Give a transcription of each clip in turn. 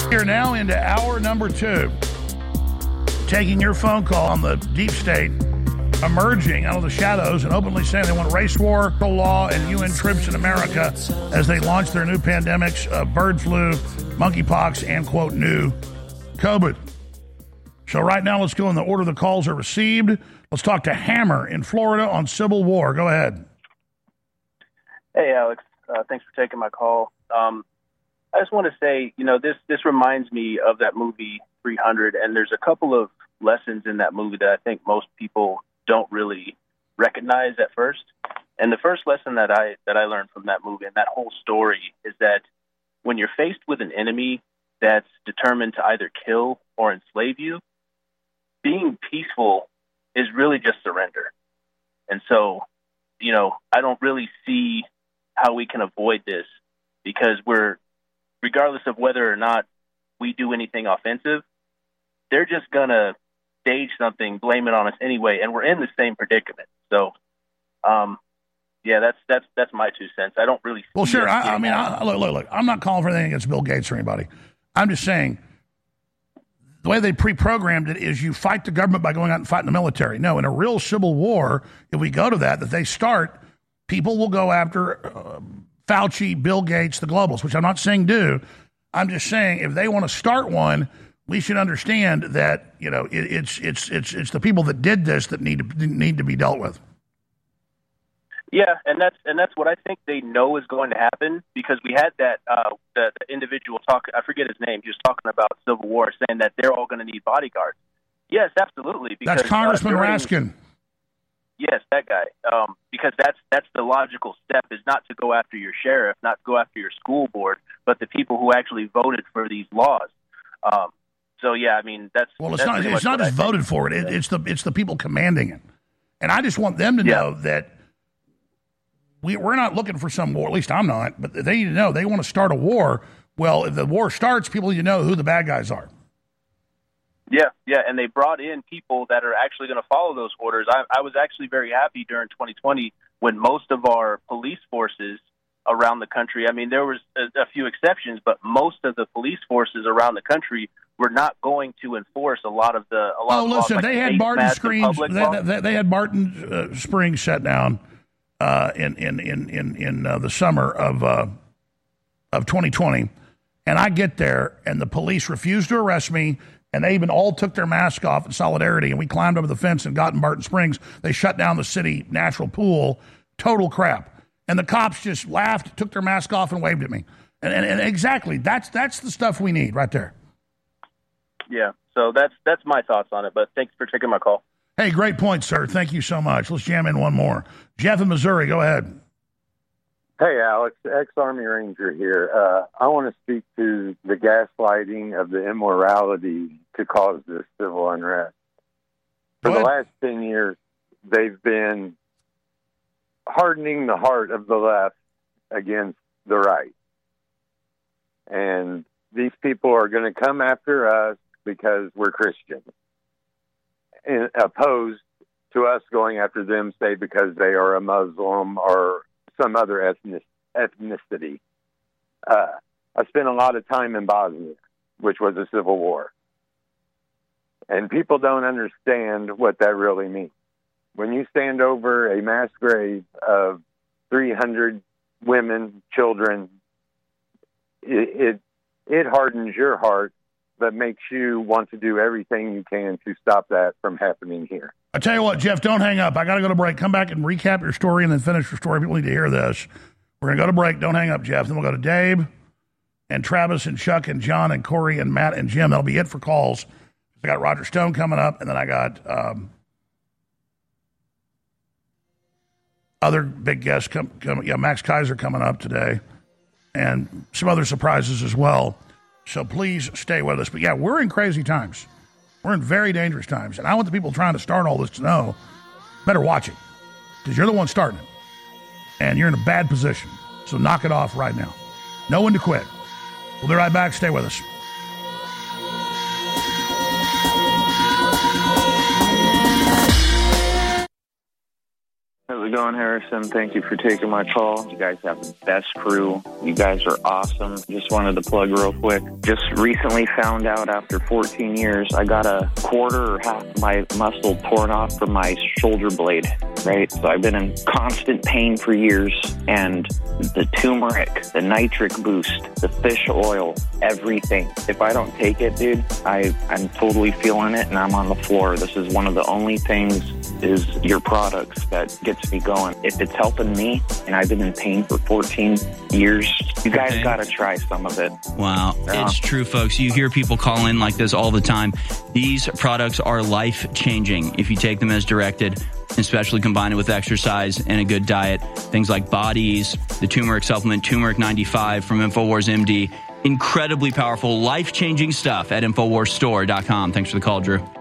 You're now into hour number 2. Taking your phone call on the deep state emerging out of the shadows and openly saying they want race war, law, and UN troops in America as they launch their new pandemics of bird flu, monkeypox, and, quote, new COVID. So right now, let's go in the order the calls are received. Let's talk to Hammer in Florida on Civil War. Go ahead. Hey, Alex. Thanks for taking my call. I just want to say, this reminds me of that movie 300, and there's a couple of lessons in that movie that I think most people don't really recognize at first. And the first lesson that I learned from that movie and that whole story is that when you're faced with an enemy that's determined to either kill or enslave you, being peaceful is really just surrender. And so, I don't really see how we can avoid this, because regardless of whether or not we do anything offensive, they're just going to stage something, blame it on us anyway, and we're in the same predicament. So, that's my 2 cents. I don't really. Well, sure. Look. I'm not calling for anything against Bill Gates or anybody. I'm just saying the way they pre-programmed it is you fight the government by going out and fighting the military. No, in a real civil war, if we go to that they start, people will go after Fauci, Bill Gates, the globals, which I'm not saying do. I'm just saying if they want to start one, we should understand that it's the people that did this that need to be dealt with. Yeah, and that's what I think they know is going to happen, because we had that the individual talk. I forget his name. He was talking about Civil War, saying that they're all going to need bodyguards. Yes, absolutely. Because, that's Congressman Raskin. Yes, that guy. Because that's the logical step, is not to go after your sheriff, not to go after your school board, but the people who actually voted for these laws. So yeah, I mean that's it's not just voted for it. It's the people commanding it, and I just want them to know that we're not looking for some war. At least I'm not. But they need to know they want to start a war. Well, if the war starts, people need to know who the bad guys are. Yeah, and they brought in people that are actually going to follow those orders. I was actually very happy during 2020 when most of our police forces around the country, I mean, there was a few exceptions, but most of the police forces around the country were not going to enforce a lot of the laws, like they had Barton Springs. They had Barton Springs shut down in the summer of 2020, and I get there, and the police refused to arrest me. And they even all took their mask off in solidarity, and we climbed over the fence and got in Barton Springs. They shut down the city natural pool. Total crap. And the cops just laughed, took their mask off, and waved at me. And exactly, that's the stuff we need right there. Yeah, so that's my thoughts on it, but thanks for taking my call. Hey, great point, sir. Thank you so much. Let's jam in one more. Jeff in Missouri, go ahead. Hey, Alex, ex-Army Ranger here. I want to speak to the gaslighting of the immorality to cause this civil unrest. For the last 10 years, they've been hardening the heart of the left against the right. And these people are going to come after us because we're Christians, and opposed to us going after them, say, because they are a Muslim or some other ethnicity. I spent a lot of time in Bosnia, which was a civil war. And people don't understand what that really means. When you stand over a mass grave of 300 women, children, it hardens your heart, but makes you want to do everything you can to stop that from happening here. I tell you what, Jeff, don't hang up. I got to go to break. Come back and recap your story and then finish your story. People need to hear this. We're going to go to break. Don't hang up, Jeff. Then we'll go to Dave and Travis and Chuck and John and Corey and Matt and Jim. That'll be it for calls. I got Roger Stone coming up, and then I got other big guests. Max Kaiser coming up today, and some other surprises as well. So please stay with us. But yeah, we're in crazy times. We're in very dangerous times. And I want the people trying to start all this to know, better watch it. Because you're the one starting it. And you're in a bad position. So knock it off right now. Know when to quit. We'll be right back. Stay with us. How's it going, John Harrison. Thank you for taking my call. You guys have the best crew. You guys are awesome. Just wanted to plug real quick. Just recently found out after 14 years, I got a quarter or half of my muscle torn off from my shoulder blade, right? So I've been in constant pain for years, and the turmeric, the nitric boost, the fish oil, everything. If I don't take it, dude, I'm totally feeling it, and I'm on the floor. This is one of the only things is your products that gets me going. If it's helping me, and I've been in pain for 14 years, you guys got to try some of it. Wow. It's true, folks. You hear people call in like this all the time. These products are life-changing if you take them as directed, especially combined with exercise and a good diet. Things like Bodies, the turmeric supplement, Turmeric 95 from InfoWars MD. Incredibly powerful, life-changing stuff at InfoWarsStore.com. Thanks for the call, Drew.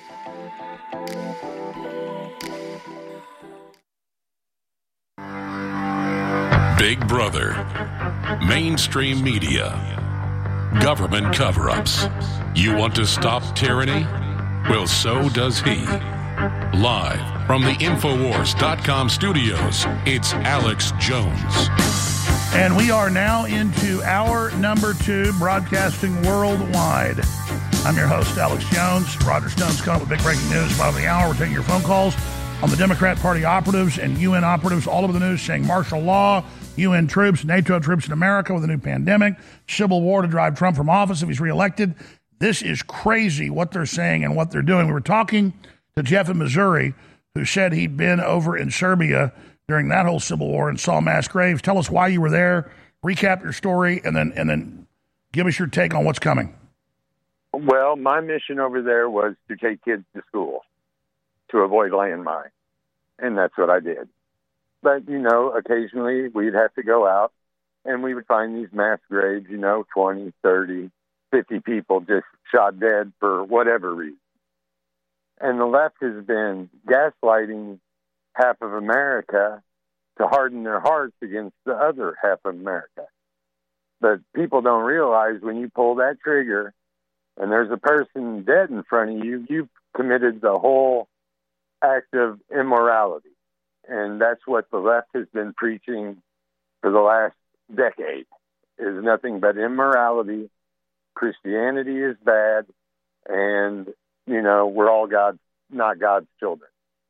Big Brother, mainstream media, government cover-ups. You want to stop tyranny? Well, so does he. Live from the Infowars.com studios, it's Alex Jones. And we are now into hour number 2, broadcasting worldwide. I'm your host, Alex Jones. Roger Stone's coming up with big breaking news. Bottom of the hour, we're taking your phone calls on the Democrat Party operatives and UN operatives all over the news saying martial law, UN troops, NATO troops in America with a new pandemic, civil war to drive Trump from office if he's reelected. This is crazy what they're saying and what they're doing. We were talking to Jeff in Missouri, who said he'd been over in Serbia during that whole civil war and saw mass graves. Tell us why you were there, recap your story, and then give us your take on what's coming. Well, my mission over there was to take kids to school to avoid landmines, and that's what I did. But, occasionally we'd have to go out, and we would find these mass graves, 20, 30, 50 people just shot dead for whatever reason. And the left has been gaslighting half of America to harden their hearts against the other half of America. But people don't realize when you pull that trigger and there's a person dead in front of you, you've committed the whole act of immorality. And that's what the left has been preaching for the last decade, is nothing but immorality. Christianity is bad, and, we're all not God's children.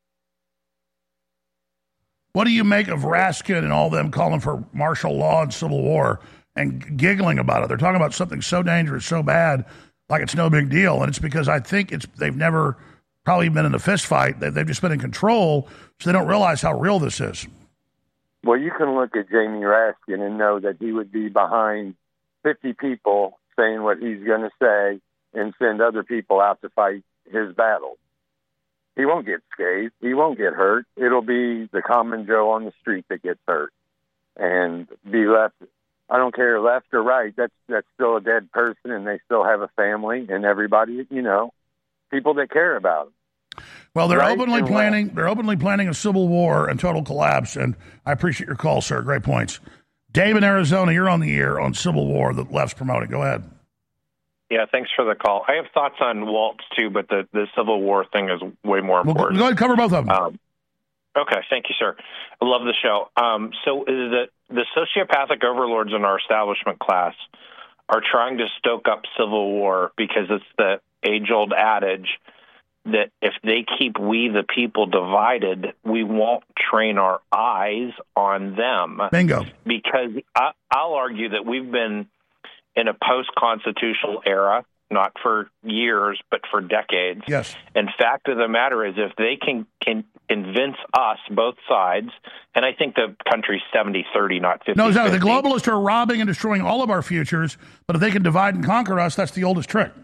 What do you make of Raskin and all them calling for martial law and civil war and giggling about it? They're talking about something so dangerous, so bad, like it's no big deal. And it's because I think they've never probably been in a fist fight. They've just been in control, so they don't realize how real this is. Well, you can look at Jamie Raskin and know that he would be behind 50 people saying what he's going to say and send other people out to fight his battle. He won't get scathed. He won't get hurt. It'll be the common Joe on the street that gets hurt and be left. I don't care left or right. That's still a dead person, and they still have a family and everybody, people that care about them. Well, they're openly planning. They're openly planning a civil war and total collapse. And I appreciate your call, sir. Great points. Dave in Arizona, you're on the air on civil war that left's promoting. Go ahead. Yeah, thanks for the call. I have thoughts on Waltz, too, but the Civil War thing is way more important. Well, go ahead and cover both of them. Okay, thank you, sir. I love the show. So the sociopathic overlords in our establishment class are trying to stoke up civil war because it's the age-old adage that if they keep we the people divided, we won't train our eyes on them. Bingo. Because I'll argue that we've been in a post-constitutional era, not for years, but for decades. Yes. And fact of the matter is, if they can convince us, both sides, and I think the country's 70-30, not 50-50. No, exactly. The globalists are robbing and destroying all of our futures, but if they can divide and conquer us, that's the oldest trick.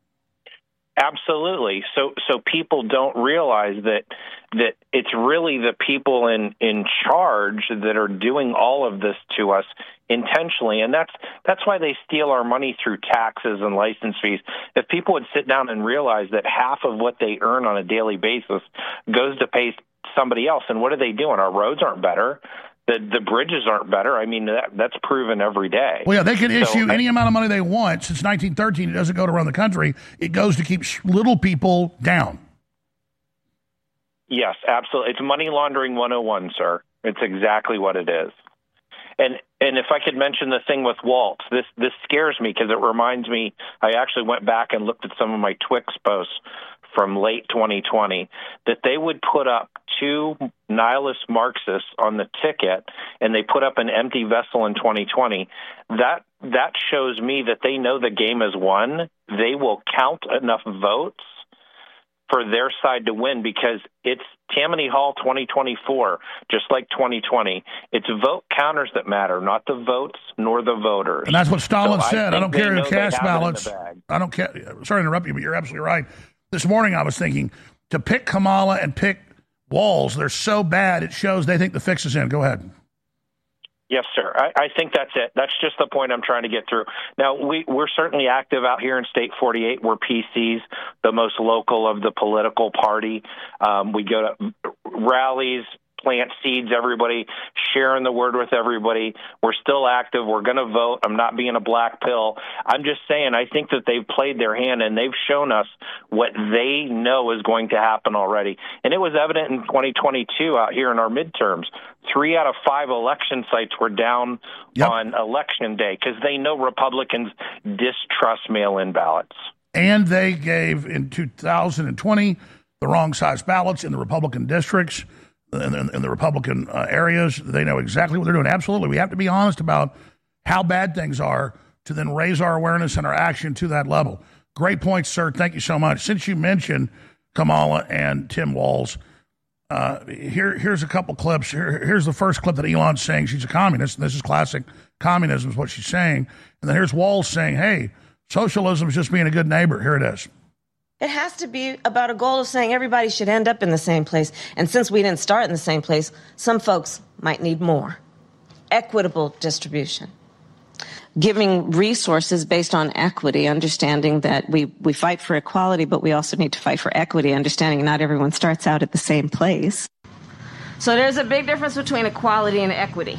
Absolutely. So people don't realize that it's really the people in charge that are doing all of this to us intentionally, and that's why they steal our money through taxes and license fees. If people would sit down and realize that half of what they earn on a daily basis goes to pay somebody else, and what are they doing? Our roads aren't better. The bridges aren't better. I mean, that's proven every day. Well, yeah, they can issue any amount of money they want. Since 1913, it doesn't go to run the country. It goes to keep little people down. Yes, absolutely. It's money laundering 101, sir. It's exactly what it is. And if I could mention the thing with Walt, this scares me because it reminds me, I actually went back and looked at some of my Twix posts from late 2020, that they would put up 2 nihilist Marxists on the ticket, and they put up an empty vessel in 2020. That shows me that they know the game is won. They will count enough votes for their side to win, because it's Tammany Hall 2024, just like 2020 It's vote counters that matter, not the votes nor the voters. And that's what Stalin said. I don't care who cast ballots. I don't care. Sorry to interrupt you, but you're absolutely right. This morning I was thinking, to pick Kamala and pick Walz, they're so bad, it shows they think the fix is in. Go ahead. Yes, sir. I think that's it. That's just the point I'm trying to get through. Now, we're certainly active out here in State 48. We're PCs, the most local of the political party. We go to rallies, plant seeds, everybody, sharing the word with everybody. We're still active. We're going to vote. I'm not being a black pill. I'm just saying I think that they've played their hand, and they've shown us what they know is going to happen already. And it was evident in 2022 out here in our midterms. 3 out of 5 election sites were down on Election Day because they know Republicans distrust mail-in ballots. And they gave, in 2020, the wrong size ballots in the Republican districts, in the Republican areas. They know exactly what they're doing. Absolutely. We have to be honest about how bad things are to then raise our awareness and our action to that level. Great point, sir. Thank you so much. Since you mentioned Kamala and Tim Walz, here's a couple clips. Here's the first clip that Elon's saying she's a communist. And this is classic communism is what she's saying. And then here's Walz saying, hey, socialism is just being a good neighbor. Here it is. It has to be about a goal of saying everybody should end up in the same place. And since we didn't start in the same place, some folks might need more. Equitable distribution. Giving resources based on equity, understanding that we fight for equality, but we also need to fight for equity, understanding not everyone starts out at the same place. So there's a big difference between equality and equity.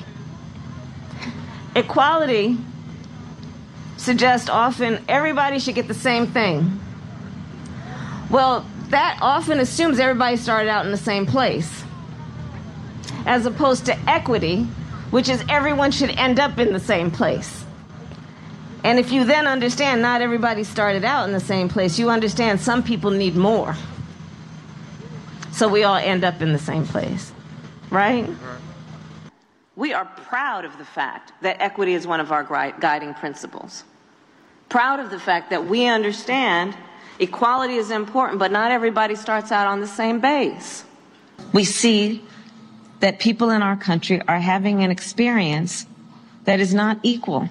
Equality suggests often everybody should get the same thing. Well, that often assumes everybody started out in the same place, as opposed to equity, which is everyone should end up in the same place. And if you then understand not everybody started out in the same place, you understand some people need more. So we all end up in the same place, right? We are proud of the fact that equity is one of our guiding principles. Proud of the fact that we understand equality is important, but not everybody starts out on the same base. We see that people in our country are having an experience that is not equal.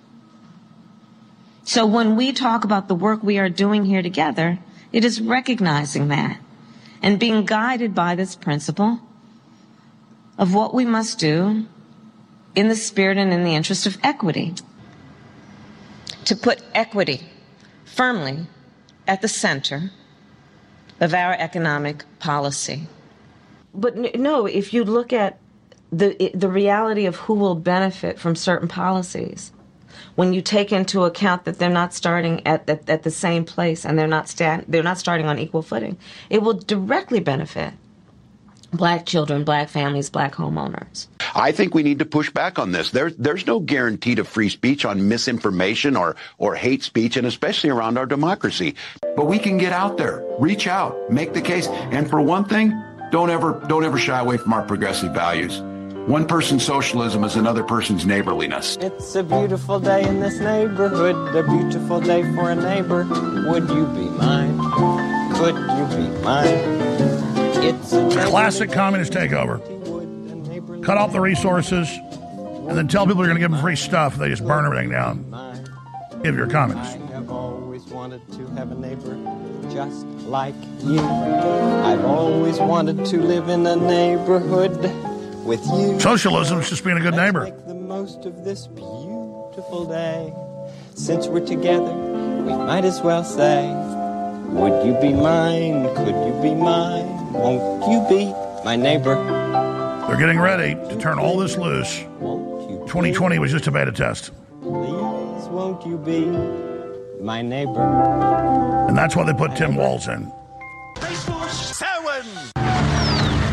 So when we talk about the work we are doing here together, it is recognizing that and being guided by this principle of what we must do in the spirit and in the interest of equity. To put equity firmly at the center of our economic policy. But no, if you look at the reality of who will benefit from certain policies, when you take into account that they're not starting at the same place and they're not starting on equal footing, it will directly benefit black children, black families, black homeowners. I think we need to push back on this. There's no guarantee to free speech on misinformation or hate speech, and especially around our democracy. But we can get out there, reach out, make the case. And for one thing, don't ever shy away from our progressive values. One person's socialism is another person's neighborliness. It's a beautiful day in this neighborhood, a beautiful day for a neighbor. Would you be mine? Could you be mine? It's a classic communist takeover. Cut off the resources and then tell people you're going to give them free stuff. They just burn everything down. If you're a communist. I have always wanted to have a neighbor just like you. I've always wanted to live in a neighborhood with you. Socialism is just being a good neighbor. Let's make the most of this beautiful day. Since we're together, we might as well say, would you be mine? Could you be mine? Won't you be my neighbor? They're getting ready to turn all this loose. 2020 was just a beta test. Please, won't you be my neighbor? And that's why they put Tim Walz in.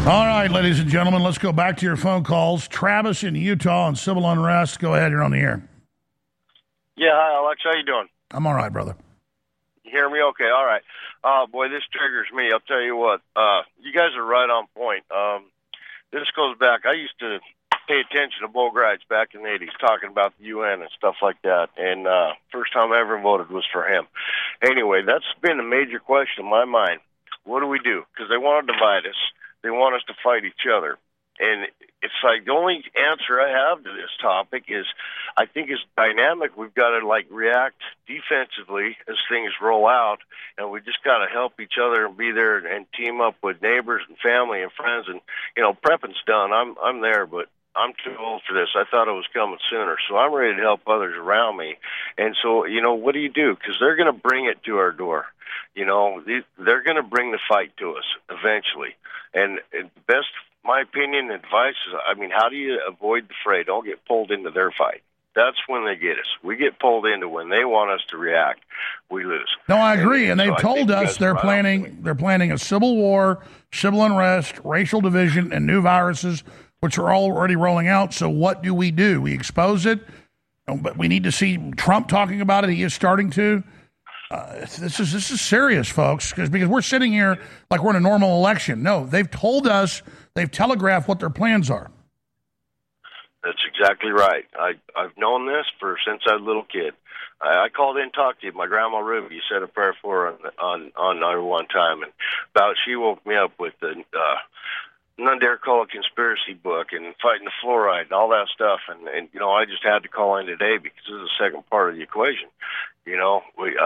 All right, ladies and gentlemen, let's go back to your phone calls. Travis in Utah on civil unrest. Go ahead, you're on the air. Yeah, hi, Alex. How you doing? I'm all right, brother. You hear me okay? All right. Boy, this triggers me. I'll tell you what. You guys are right on point. This goes back. I used to pay attention to Bo Gratz back in the 80s, talking about the UN and stuff like that. And first time I ever voted was for him. Anyway, that's been a major question in my mind. What do we do? Because they want to divide us. They want us to fight each other. And it's like the only answer I have to this topic is I think it's dynamic. We've got to, like, react defensively as things roll out, and we just got to help each other and be there and team up with neighbors and family and friends. And, you know, prepping's done. I'm there, but I'm too old for this. I thought it was coming sooner. So I'm ready to help others around me. And so, you know, what do you do? Because they're going to bring it to our door. You know, they're going to bring the fight to us eventually. And best, my opinion, advice is, I mean, how do you avoid the fray? Don't get pulled into their fight. That's when they get us. We get pulled into when they want us to react, we lose. No, I agree. And they've so told us they're planning a civil war, civil unrest, racial division, and new viruses, which are already rolling out. So what do? We expose it, but we need to see Trump talking about it. He is starting to. This is serious, folks, because we're sitting here like we're in a normal election. No, they've told us, they've telegraphed what their plans are. That's exactly right. I've known this since I was a little kid. I called in and talked to you. My grandma Ruby, you said a prayer for her on her one time, and she woke me up with the None Dare Call a Conspiracy book and fighting the fluoride and all that stuff. And you know, I just had to call in today because this is the second part of the equation. You know,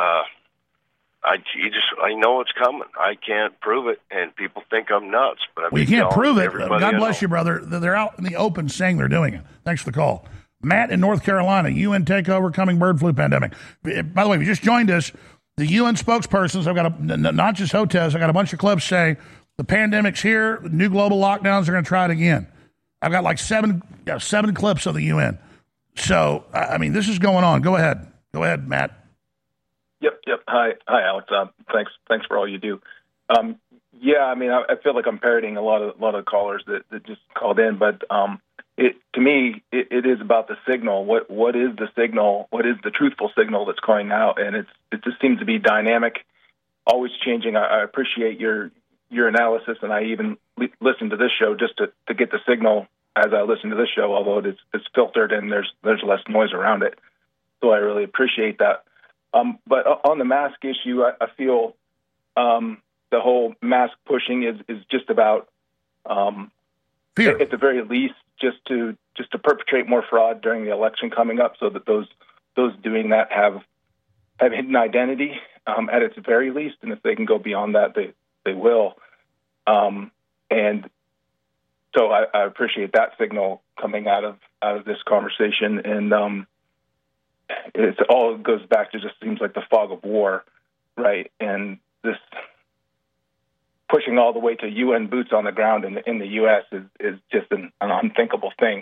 I know it's coming. I can't prove it, and people think I'm nuts. But you can't prove it. God bless you, brother. They're out in the open saying they're doing it. Thanks for the call. Matt in North Carolina, UN takeover, coming bird flu pandemic. By the way, if you just joined us, the UN spokespersons, I've got not just hotels, I got a bunch of clubs say the pandemic's here, new global lockdowns are going to try it again. I've got like seven clips of the UN. So, I mean, this is going on. Go ahead, Matt. Yep. Hi, Alex. Thanks for all you do. Yeah, I mean, I feel like I'm parroting a lot of callers that just called in, but to me, it is about the signal. What is the signal? What is the truthful signal that's going out? And it just seems to be dynamic, always changing. I appreciate your analysis, and I even listen to this show just to get the signal as I listen to this show, although it's filtered and there's less noise around it. So I really appreciate that. But on the mask issue, I feel the whole mask pushing is just about fear. At the very least, just to perpetrate more fraud during the election coming up, so that those doing that have hidden identity at its very least, and if they can go beyond that, they will. And so I appreciate that signal coming out of this conversation, and it all goes back to just seems like the fog of war, right? And this pushing all the way to UN boots on the ground in the U.S. is just an unthinkable thing.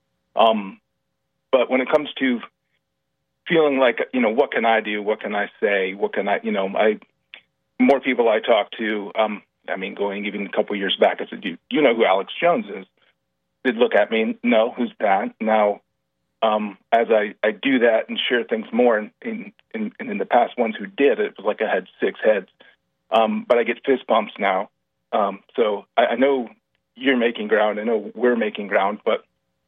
But when it comes to feeling like, you know, what can I do? What can I say? What can I, more people I talk to, I mean, going even a couple of years back, I said, you know who Alex Jones is? They'd look at me and, no, who's that? Now, as I do that and share things more, in the past ones who did, it was like I had 6 heads. But I get fist bumps now. So I know you're making ground. I know we're making ground, but.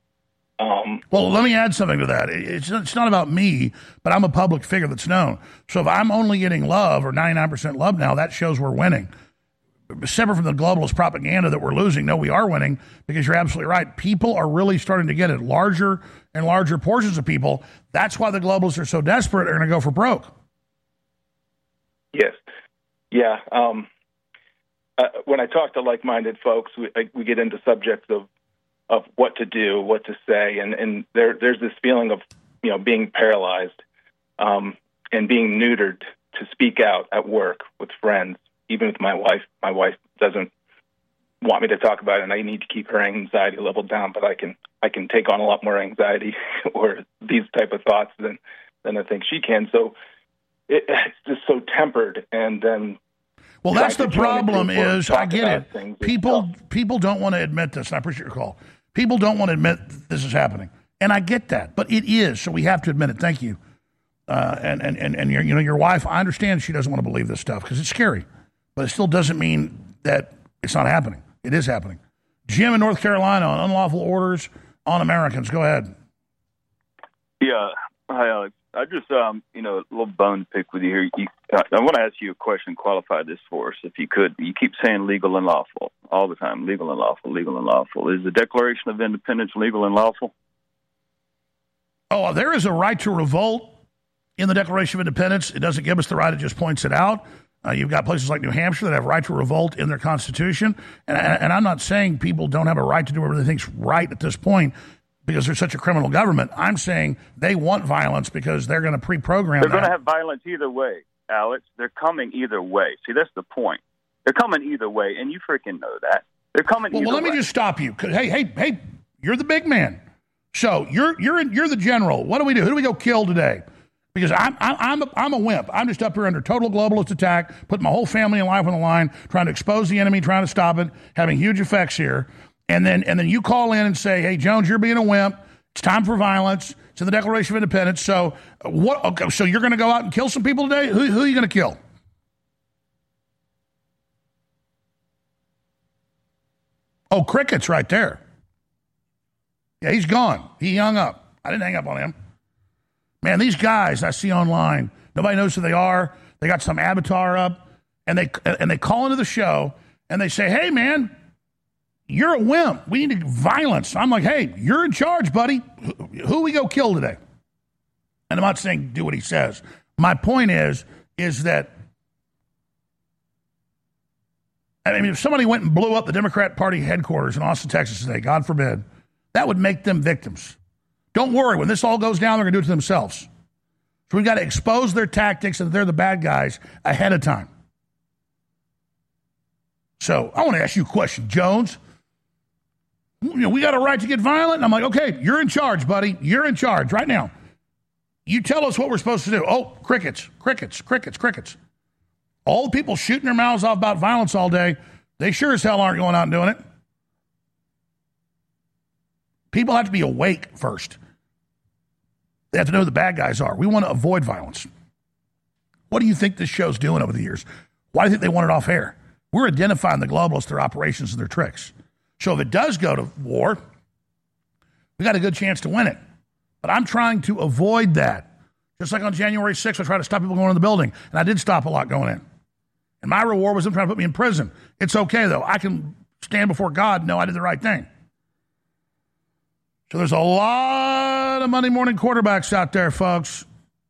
Well, let me add something to that. It's not about me, but I'm a public figure that's known. So if I'm only getting love or 99% love now, that shows we're winning. Separate from the globalist propaganda that we're losing, no, we are winning, because you're absolutely right. People are really starting to get it. Larger and larger portions of people. That's why the globalists are so desperate, are going to go for broke. Yes. Yeah. When I talk to like-minded folks, we get into subjects of what to do, what to say, and there's this feeling of, being paralyzed and being neutered to speak out at work, with friends, even with my wife. My wife doesn't want me to talk about it, and I need to keep her anxiety level down, but I can take on a lot more anxiety or these type of thoughts than I think she can. So it's just so tempered, and then Well, that's the problem is, I get it. People don't want to admit this, and I appreciate your call. People don't want to admit this is happening. And I get that, but it is, so we have to admit it. Thank you. And your wife, I understand she doesn't want to believe this stuff because it's scary, but it still doesn't mean that it's not happening. It is happening. Jim in North Carolina on unlawful orders on Americans. Go ahead. Yeah. Hi, Alex. I just, a little bone to pick with you here. I want to ask you a question, qualify this for us, if you could. You keep saying legal and lawful all the time, legal and lawful, legal and lawful. Is the Declaration of Independence legal and lawful? Oh, there is a right to revolt in the Declaration of Independence. It doesn't give us the right, it just points it out. You've got places like New Hampshire that have right to revolt in their Constitution. And I'm not saying people don't have a right to do whatever they think's right at this point because they're such a criminal government. I'm saying they want violence because they're going to pre-program They're going to have violence either way, Alex. They're coming either way. See, that's the point. They're coming either way, and you freaking know that. They're coming either way. Well, let me just stop you. Hey, you're the big man. So you're the general. What do we do? Who do we go kill today? Because I'm a wimp. I'm just up here under total globalist attack, putting my whole family and life on the line, trying to expose the enemy, trying to stop it, having huge effects here. And then you call in and say, "Hey, Jones, you're being a wimp. It's time for violence. It's in the Declaration of Independence." So what? Okay, so you're going to go out and kill some people today? Who are you going to kill? Oh, Cricket's right there. Yeah, he's gone. He hung up. I didn't hang up on him. Man, these guys I see online, nobody knows who they are. They got some avatar up, and they call into the show, and they say, "Hey, man, you're a wimp. We need violence." I'm like, "Hey, you're in charge, buddy. Who we go kill today?" And I'm not saying do what he says. My point is that, I mean, if somebody went and blew up the Democrat Party headquarters in Austin, Texas today, God forbid, that would make them victims. Don't worry. When this all goes down, they're going to do it to themselves. So we've got to expose their tactics and that they're the bad guys ahead of time. So I want to ask you a question, Jones. We got a right to get violent? And I'm like, okay, you're in charge, buddy. You're in charge right now. You tell us what we're supposed to do. Oh, crickets. All the people shooting their mouths off about violence all day, they sure as hell aren't going out and doing it. People have to be awake first. They have to know who the bad guys are. We want to avoid violence. What do you think this show's doing over the years? Why do you think they want it off air? We're identifying the globalists, their operations, and their tricks. So if it does go to war, we got a good chance to win it. But I'm trying to avoid that. Just like on January 6th, I tried to stop people going in the building, and I did stop a lot going in. And my reward was them trying to put me in prison. It's okay, though. I can stand before God and know I did the right thing. So there's a lot of Monday morning quarterbacks out there, folks,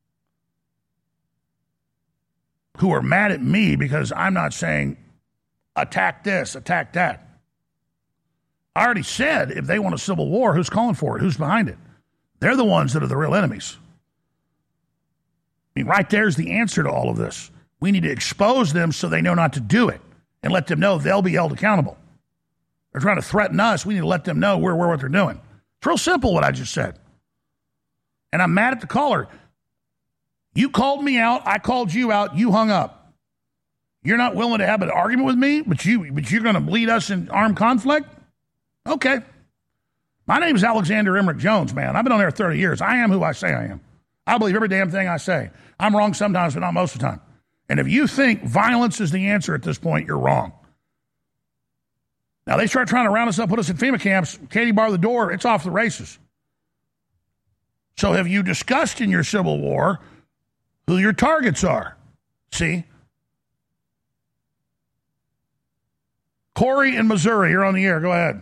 who are mad at me because I'm not saying attack this, attack that. I already said if they want a civil war, who's calling for it? Who's behind it? They're the ones that are the real enemies. I mean, right there's the answer to all of this. We need to expose them so they know not to do it and let them know they'll be held accountable. They're trying to threaten us. We need to let them know we're what they're doing. It's real simple what I just said. And I'm mad at the caller. You called me out. I called you out. You hung up. You're not willing to have an argument with me, but you're going to lead us in armed conflict? Okay. My name is Alexander Emmerich Jones, man. I've been on there 30 years. I am who I say I am. I believe every damn thing I say. I'm wrong sometimes, but not most of the time. And if you think violence is the answer at this point, you're wrong. Now, they start trying to round us up, put us in FEMA camps. Katie bar the door. It's off the races. So have you discussed in your civil war who your targets are? See? Corey in Missouri, you're on the air. Go ahead.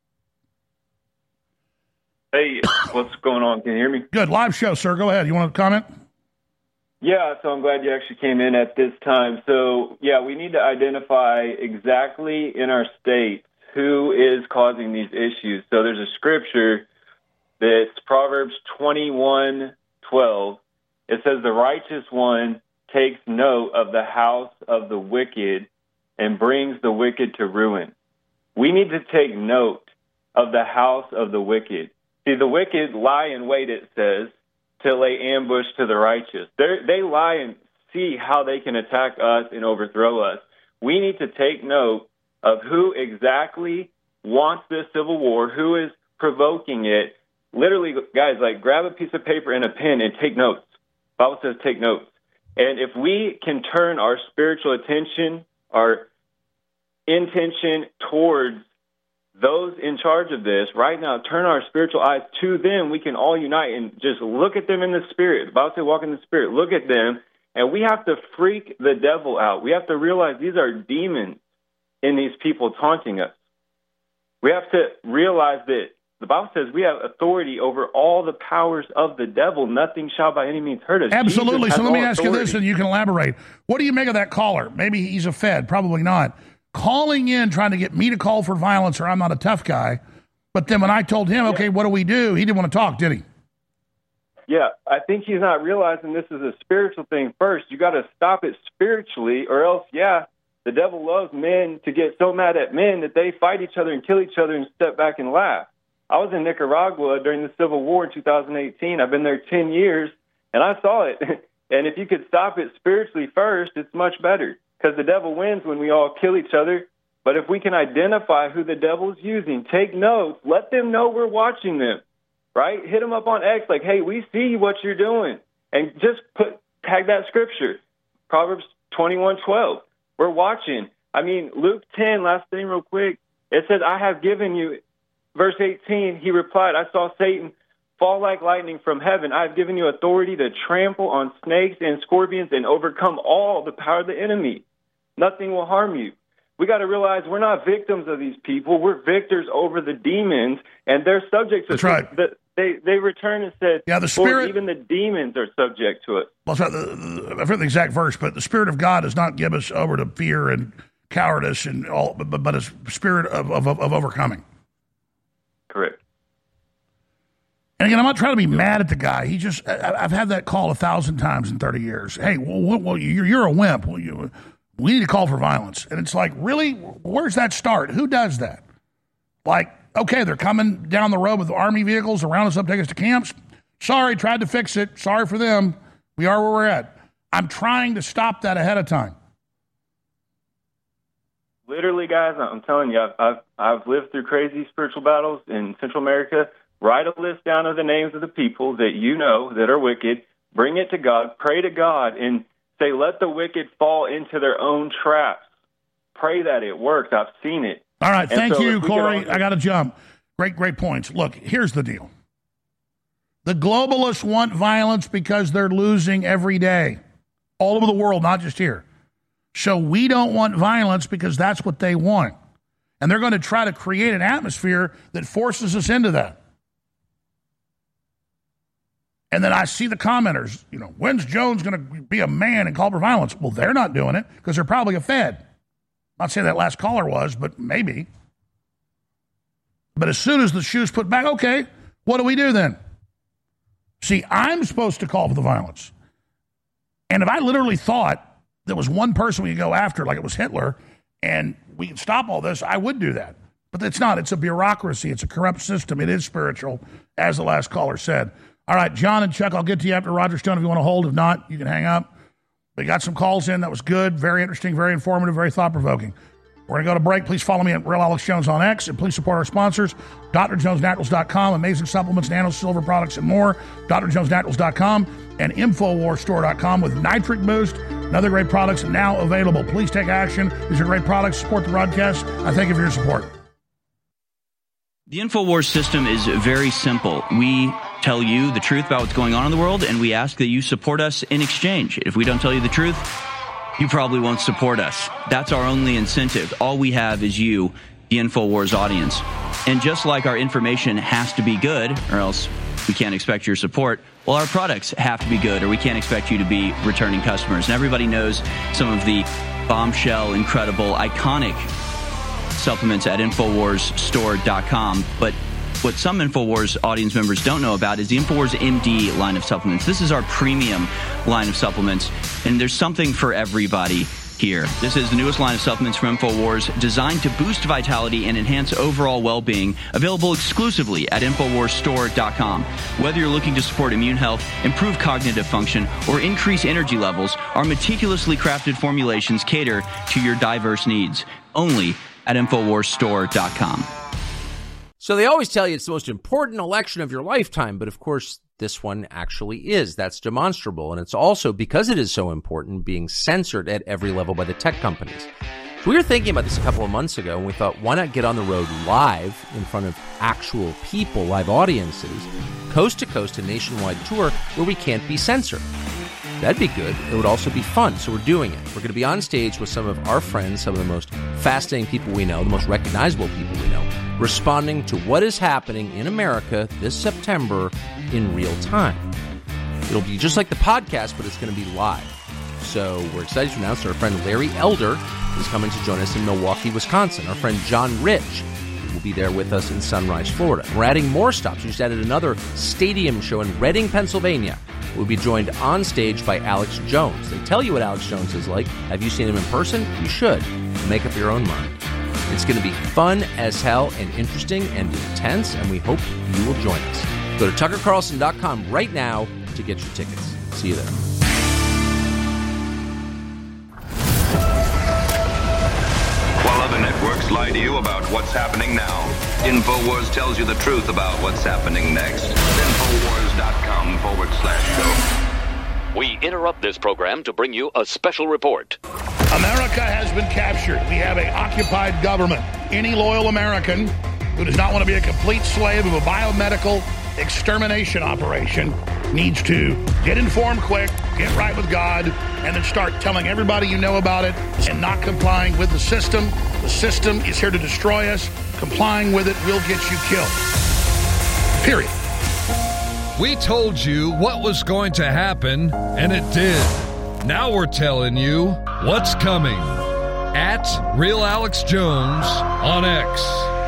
Hey, what's going on? Can you hear me? Good. Live show, sir. Go ahead. You want to comment? Yeah, so I'm glad you actually came in at this time. So, yeah, we need to identify exactly in our state who is causing these issues. So there's a scripture that's Proverbs 21:12. It says, "The righteous one takes note of the house of the wicked and brings the wicked to ruin." We need to take note of the house of the wicked. See, the wicked lie in wait, it says, to lay ambush to the righteous. They lie and see how they can attack us and overthrow us. we need to take note of who exactly wants this civil war, who is provoking it. Literally, guys, like grab a piece of paper and a pen and take notes. The Bible says take notes. And if we can turn our spiritual attention, our intention towards those in charge of this right now, turn our spiritual eyes to them, we can all unite and just look at them in the Spirit. The Bible says walk in the Spirit. Look at them, and we have to freak the devil out. We have to realize these are demons in these people taunting us. We have to realize that the Bible says we have authority over all the powers of the devil. Nothing shall by any means hurt us. Absolutely. So let me ask you this, and you can elaborate. What do you make of that caller? Maybe he's a Fed, probably not. Calling in, trying to get me to call for violence, or I'm not a tough guy. But then when I told him, okay, what do we do? He didn't want to talk, did he? Yeah, I think he's not realizing this is a spiritual thing first. You got to stop it spiritually, or else, the devil loves men to get so mad at men that they fight each other and kill each other and step back and laugh. I was in Nicaragua during the Civil War in 2018. I've been there 10 years, and I saw it. And if you could stop it spiritually first, it's much better, because the devil wins when we all kill each other. But if we can identify who the devil's using, take notes, let them know we're watching them, right? Hit them up on X like, hey, we see what you're doing. And just tag that scripture, Proverbs 21:12. We're watching. I mean, Luke 10, last thing real quick, it says, I have given you, verse 18, he replied, I saw Satan fall like lightning from heaven. I have given you authority to trample on snakes and scorpions and overcome all the power of the enemy. Nothing will harm you. We got to realize we're not victims of these people. We're victors over the demons, and they're subject to That's right. They returned and said, the Spirit, Lord, even the demons are subject to it. Well, I forget the exact verse, but the Spirit of God does not give us over to fear and cowardice and all, but a spirit of overcoming. Correct. And again, I'm not trying to be mad at the guy. I've had that call 1,000 times in 30 years. Hey, well you're a wimp. We need to call for violence. And it's like, really? Where's that start? Who does that? Like, okay, they're coming down the road with Army vehicles to round us up, take us to camps. Sorry, tried to fix it. Sorry for them. We are where we're at. I'm trying to stop that ahead of time. Literally, guys, I'm telling you, I've lived through crazy spiritual battles in Central America. Write a list down of the names of the people that you know that are wicked. Bring it to God. Pray to God and say, let the wicked fall into their own traps. Pray that it works. I've seen it. All right. Thank you, Corey. I got to jump. Great points. Look, here's the deal. The globalists want violence because they're losing every day. All over the world, not just here. So we don't want violence because that's what they want. And they're going to try to create an atmosphere that forces us into that. And then I see the commenters, when's Jones going to be a man and call for violence? Well, they're not doing it because they're probably a Fed. Not saying that last caller was, but maybe. But as soon as the shoe's put back, okay, what do we do then? See, I'm supposed to call for the violence. And if I literally thought there was one person we could go after, like it was Hitler, and we could stop all this, I would do that. But it's not. It's a bureaucracy. It's a corrupt system. It is spiritual, as the last caller said. All right, John and Chuck, I'll get to you after Roger Stone if you want to hold. If not, you can hang up. We got some calls in. That was good, very interesting, very informative, very thought-provoking. We're going to go to break. Please follow me at Real Alex Jones on X, and please support our sponsors, DrJonesNaturals.com, amazing supplements, nano silver products, and more, DrJonesNaturals.com, and InfoWarsStore.com with Nitric Boost and other great products now available. Please take action. These are great products. Support the broadcast. I thank you for your support. The InfoWars system is very simple. We tell you the truth about what's going on in the world, and we ask that you support us in exchange. If we don't tell you the truth, you probably won't support us. That's our only incentive. All we have is you, the InfoWars audience. And just like our information has to be good, or else we can't expect your support, well, our products have to be good, or we can't expect you to be returning customers. And everybody knows some of the bombshell, incredible, iconic supplements at InfoWarsStore.com. But what some InfoWars audience members don't know about is the InfoWars MD line of supplements. This is our premium line of supplements, and there's something for everybody. here. This is the newest line of supplements from InfoWars designed to boost vitality and enhance overall well-being, available exclusively at InfoWarsStore.com. Whether you're looking to support immune health, improve cognitive function, or increase energy levels, our meticulously crafted formulations cater to your diverse needs. Only at InfoWarsStore.com. So they always tell you it's the most important election of your lifetime, but of course this one actually is. That's demonstrable. And it's also, because it is so important, being censored at every level by the tech companies. So we were thinking about this a couple of months ago, and we thought, why not get on the road live in front of actual people, live audiences, coast to coast, a nationwide tour where we can't be censored. That'd be good. It would also be fun, so we're doing it. We're going to be on stage with some of our friends, some of the most fascinating people we know, the most recognizable people we know, responding to what is happening in America this September in real time. It'll be just like the podcast, but it's going to be live. So we're excited to announce that our friend Larry Elder is coming to join us in Milwaukee, Wisconsin. Our friend John Rich will be there with us in Sunrise, Florida. We're adding more stops. We just added another stadium show in Reading, Pennsylvania. We'll be joined on stage by Alex Jones. They tell you what Alex Jones is like. Have you seen him in person? You should. Make up your own mind. It's going to be fun as hell and interesting and intense, and we hope you will join us. Go to TuckerCarlson.com right now to get your tickets. See you there. While other networks lie to you about what's happening now, InfoWars tells you the truth about what's happening next. InfoWars.com/show. We interrupt this program to bring you a special report. America has been captured. We have an occupied government. Any loyal American who does not want to be a complete slave of a biomedical extermination operation needs to get informed quick, get right with God, and then start telling everybody you know about it and not complying with the system. The system is here to destroy us. Complying with it will get you killed. Period. We told you what was going to happen, and it did. Now we're telling you what's coming. At Real Alex Jones on X.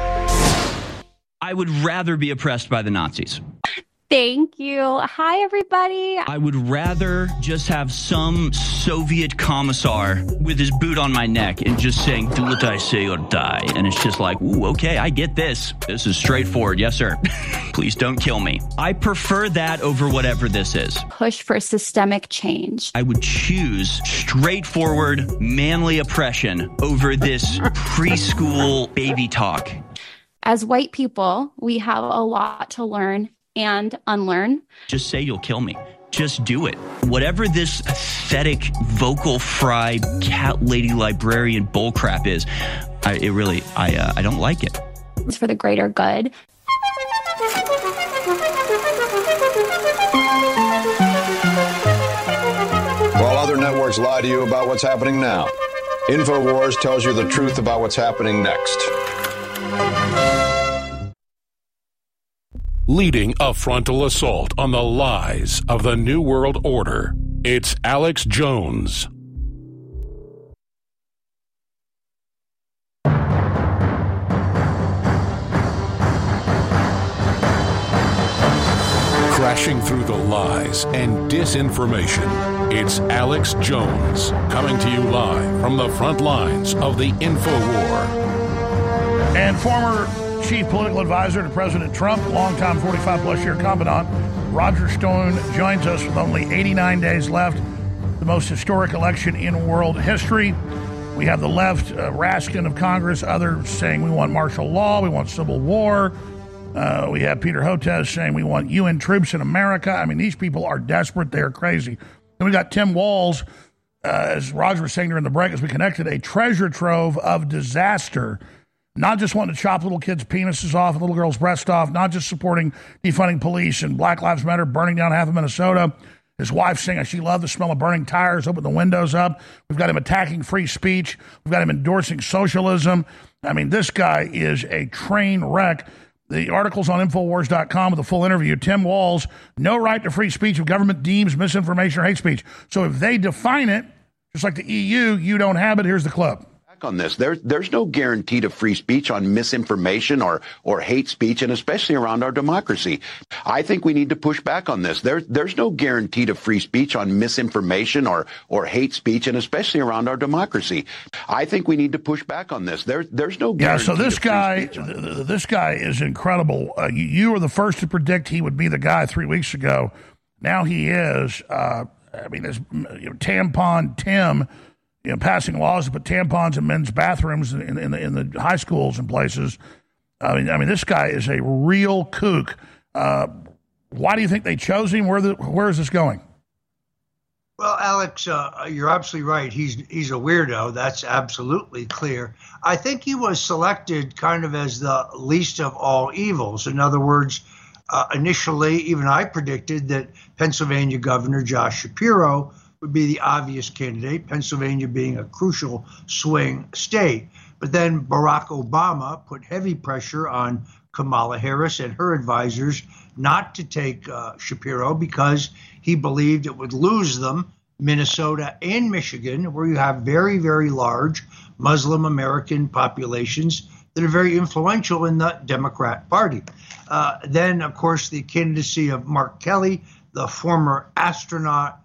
I would rather be oppressed by the Nazis. Thank you. Hi, everybody. I would rather just have some Soviet commissar with his boot on my neck and just saying, do what I say or die. And it's just like, ooh, okay, I get this. This is straightforward. Yes, sir. Please don't kill me. I prefer that over whatever this is. Push for systemic change. I would choose straightforward, manly oppression over this preschool baby talk. As white people, we have a lot to learn and unlearn. Just say you'll kill me. Just do it. Whatever this pathetic vocal fry cat lady librarian bullcrap is, I don't like it. It's for the greater good. While other networks lie to you about what's happening now, InfoWars tells you the truth about what's happening next. Leading a frontal assault on the lies of the New World Order, it's Alex Jones. Crashing through the lies and disinformation, it's Alex Jones, coming to you live from the front lines of the InfoWar. And former Chief Political Advisor to President Trump, longtime 45-plus year confidant, Roger Stone joins us with only 89 days left, the most historic election in world history. We have the left raskin of Congress, others saying we want martial law, we want civil war. We have Peter Hotez saying we want UN troops in America. I mean, these people are desperate. They are crazy. Then we got Tim Walz, as Roger was saying during the break, as we connected, a treasure trove of disaster. Not just wanting to chop little kids' penises off and little girls' breasts off, not just supporting defunding police and Black Lives Matter, burning down half of Minnesota. His wife saying she loved the smell of burning tires, open the windows up. We've got him attacking free speech. We've got him endorsing socialism. I mean, this guy is a train wreck. The article's on Infowars.com with a full interview. Tim Walz, no right to free speech if government deems misinformation or hate speech. So if they define it, just like the EU, you don't have it. Here's the clip. on this. There's no guarantee to free speech on misinformation or hate speech, and especially around our democracy. I think we need to push back on this. There's no guarantee to free speech on misinformation or hate speech, and especially around our democracy. I think we need to push back on this. There's no guarantee. Yeah, so this guy is incredible. You were the first to predict he would be the guy 3 weeks ago. Now he is. There's tampon Tim. Passing laws to put tampons in men's bathrooms in the high schools and places. I mean, this guy is a real kook. Why do you think they chose him? Where is this going? Well, Alex, you're absolutely right. He's a weirdo. That's absolutely clear. I think he was selected kind of as the least of all evils. In other words, initially, even I predicted that Pennsylvania Governor Josh Shapiro would be the obvious candidate, Pennsylvania being a crucial swing state. But then Barack Obama put heavy pressure on Kamala Harris and her advisors not to take Shapiro because he believed it would lose them Minnesota and Michigan, where you have very, very large Muslim American populations that are very influential in the Democrat Party. Then, of course, the candidacy of Mark Kelly, the former astronaut,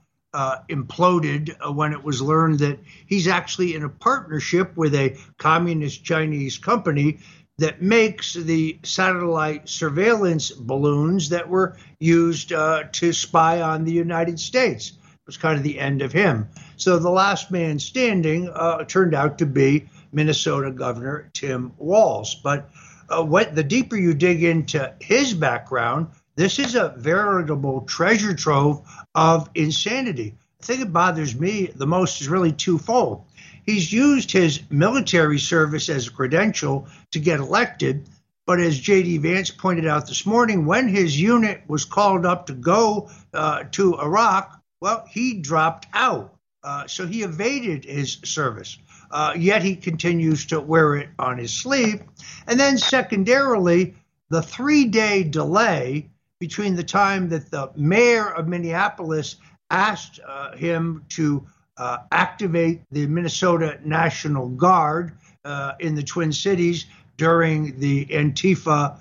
imploded when it was learned that he's actually in a partnership with a communist Chinese company that makes the satellite surveillance balloons that were used to spy on the United States. It was kind of the end of him. So the last man standing turned out to be Minnesota Governor Tim Walz. But the deeper you dig into his background, this is a veritable treasure trove of insanity. The thing that bothers me the most is really twofold. He's used his military service as a credential to get elected, but as J.D. Vance pointed out this morning, when his unit was called up to go to Iraq, well, he dropped out. So he evaded his service, yet he continues to wear it on his sleeve. And then secondarily, the 3-day delay between the time that the mayor of Minneapolis asked him to activate the Minnesota National Guard in the Twin Cities during the Antifa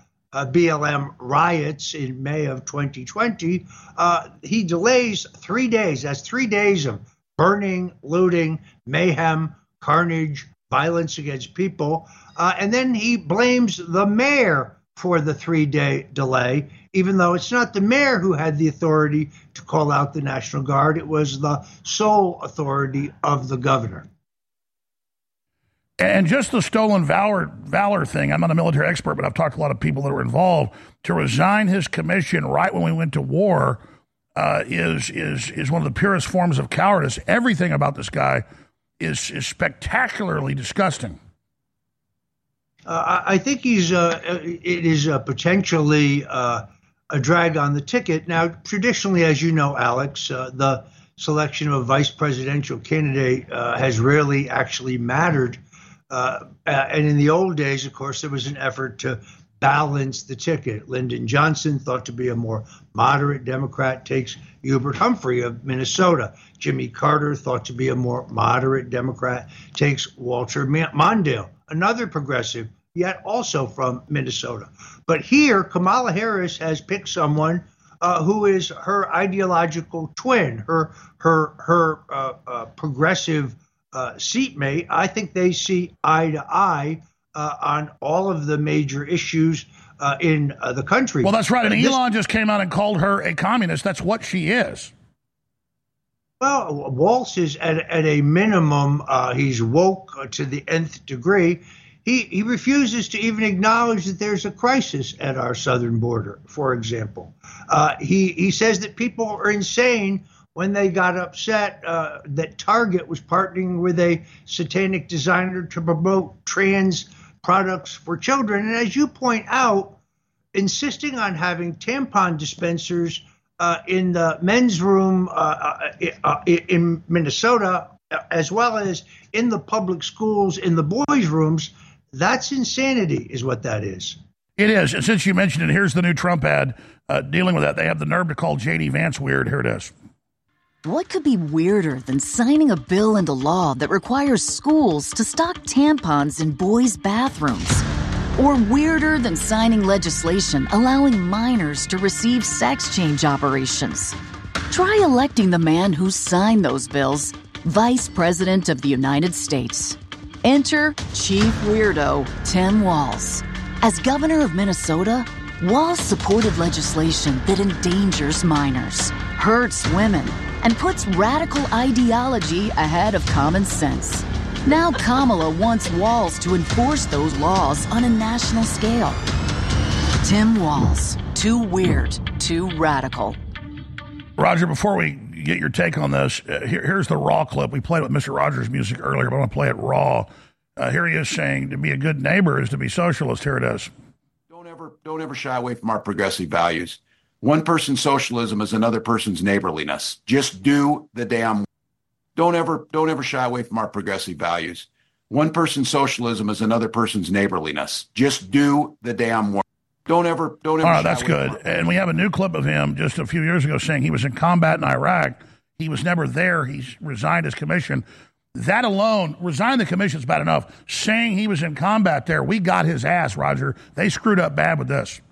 BLM riots in May of 2020, he delays 3 days. That's 3 days of burning, looting, mayhem, carnage, violence against people. And then he blames the mayor for the 3-day delay, even though it's not the mayor who had the authority to call out the National Guard. It was the sole authority of the governor. And just the stolen valor thing, I'm not a military expert, but I've talked to a lot of people that were involved. To resign his commission right when we went to war is one of the purest forms of cowardice. Everything about this guy is spectacularly disgusting. I think it is potentially a drag on the ticket. Now, traditionally, as you know, Alex, the selection of a vice presidential candidate has rarely actually mattered. And in the old days, of course, there was an effort to balance the ticket. Lyndon Johnson, thought to be a more moderate Democrat, takes Hubert Humphrey of Minnesota. Jimmy Carter, thought to be a more moderate Democrat, takes Walter Mondale, another progressive, yet also from Minnesota. But here, Kamala Harris has picked someone who is her ideological twin, her progressive seatmate. I think they see eye to eye on all of the major issues in the country. Well, that's right. And Elon just came out and called her a communist. That's what she is. Well, Walz is at a minimum, he's woke to the nth degree. He refuses to even acknowledge that there's a crisis at our southern border, for example. He says that people are insane when they got upset that Target was partnering with a satanic designer to promote trans products for children. And as you point out, insisting on having tampon dispensers in the men's room in Minnesota, as well as in the public schools, in the boys' rooms, that's insanity, is what that is. It is. And since you mentioned it, here's the new Trump ad dealing with that. They have the nerve to call J.D. Vance weird. Here it is. What could be weirder than signing a bill into law that requires schools to stock tampons in boys' bathrooms? Or weirder than signing legislation allowing minors to receive sex change operations? Try electing the man who signed those bills Vice President of the United States. Enter Chief Weirdo Tim Walz. As governor of Minnesota, Walz supported legislation that endangers minors, hurts women, and puts radical ideology ahead of common sense. Now Kamala wants Walz to enforce those laws on a national scale. Tim Walz, too weird, too radical. Roger, before we get your take on this, here's the raw clip. We played with Mr. Rogers' music earlier, but I want to play it raw. Here he is saying to be a good neighbor is to be socialist. Here it is. Don't ever shy away from our progressive values. One person's socialism is another person's neighborliness. Just do the damn. Don't ever shy away from our progressive values. One person's socialism is another person's neighborliness. Just do the damn work. Don't ever. All right, that's good. And we have a new clip of him just a few years ago saying he was in combat in Iraq. He was never there. He resigned his commission. That alone, resigning the commission is bad enough. Saying he was in combat there, we got his ass, Roger. They screwed up bad with this.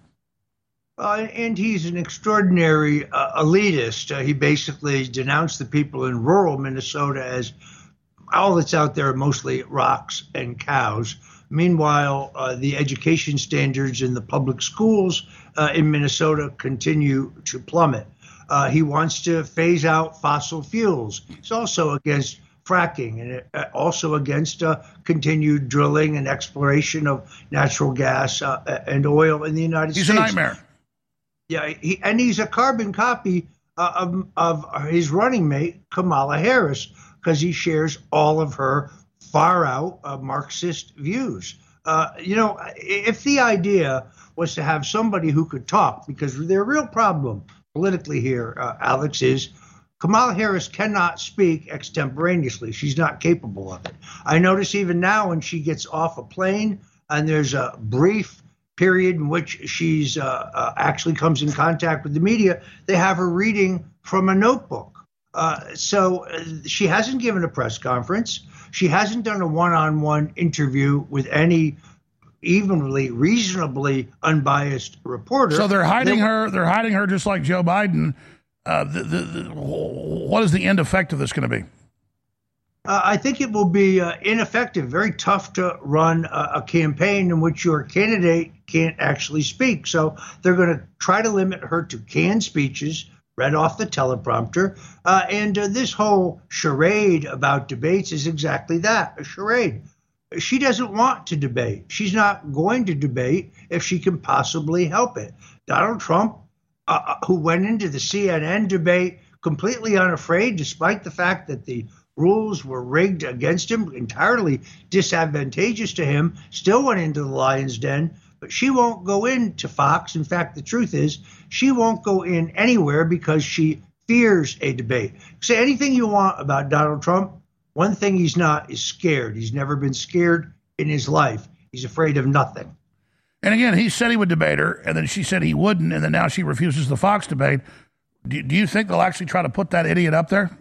And he's an extraordinary elitist. He basically denounced the people in rural Minnesota as all that's out there are mostly rocks and cows. Meanwhile, the education standards in the public schools in Minnesota continue to plummet. He wants to phase out fossil fuels. He's also against fracking and also against continued drilling and exploration of natural gas and oil in the United States. He's a nightmare. Yeah, he's a carbon copy of his running mate, Kamala Harris, because he shares all of her far-out Marxist views. If the idea was to have somebody who could talk, because their real problem politically here, Alex, is Kamala Harris cannot speak extemporaneously. She's not capable of it. I notice even now when she gets off a plane and there's a brief period in which she's actually comes in contact with the media, they have her reading from a notebook. So she hasn't given a press conference. She hasn't done a one-on-one interview with any evenly, reasonably unbiased reporter. So they're hiding her. They're hiding her just like Joe Biden. What is the end effect of this going to be? I think it will be ineffective, very tough to run a campaign in which your candidate can't actually speak. So they're going to try to limit her to canned speeches, read off the teleprompter. And this whole charade about debates is exactly that, a charade. She doesn't want to debate. She's not going to debate if she can possibly help it. Donald Trump, who went into the CNN debate completely unafraid, despite the fact that the rules were rigged against him, entirely disadvantageous to him, still went into the lion's den. But she won't go into Fox. In fact, the truth is she won't go in anywhere because she fears a debate. Say anything you want about Donald Trump. One thing he's not is scared. He's never been scared in his life. He's afraid of nothing. And again, he said he would debate her, and then she said he wouldn't, and then now she refuses the Fox debate. Do you think they'll actually try to put that idiot up there?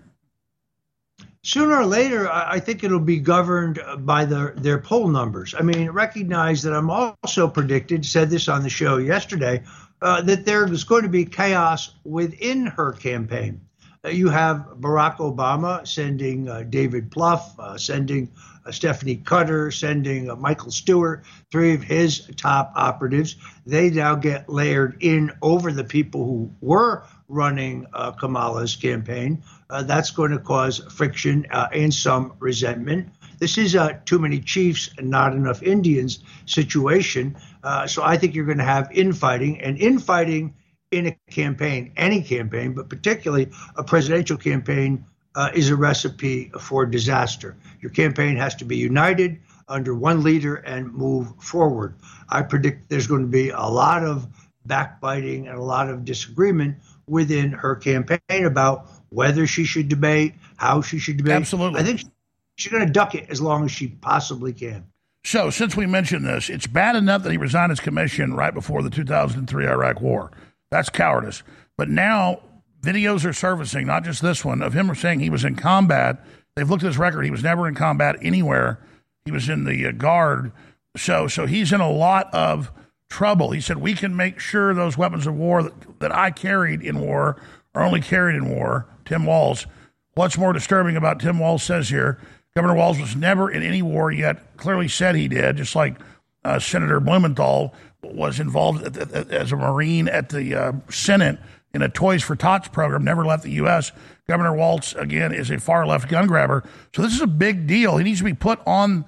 Sooner or later, I think it'll be governed by their poll numbers. I mean, recognize that I'm also predicted, said this on the show yesterday, that there is going to be chaos within her campaign. You have Barack Obama sending David Plouffe, sending Stephanie Cutter, sending Michael Stewart, three of his top operatives. They now get layered in over the people who were running Kamala's campaign. That's going to cause friction and some resentment. This is a too many chiefs and not enough Indians situation. So I think you're going to have infighting, and infighting in a campaign, any campaign, but particularly a presidential campaign, is a recipe for disaster. Your campaign has to be united under one leader and move forward. I predict there's going to be a lot of backbiting and a lot of disagreement within her campaign about whether she should debate, how she should debate. Absolutely. I think she's going to duck it as long as she possibly can. So since we mentioned this, it's bad enough that he resigned his commission right before the 2003 Iraq war. That's cowardice. But now videos are surfacing, not just this one, of him saying he was in combat. They've looked at his record. He was never in combat anywhere. He was in the Guard. So he's in a lot of trouble. He said, we can make sure those weapons of war that I carried in war are only carried in war. Tim Walz. What's more disturbing about Tim Walz says here, Governor Walz was never in any war yet, clearly said he did, just like Senator Blumenthal was involved as a Marine at the Senate in a Toys for Tots program, never left the U.S. Governor Walz, again, is a far-left gun grabber. So this is a big deal. He needs to be put on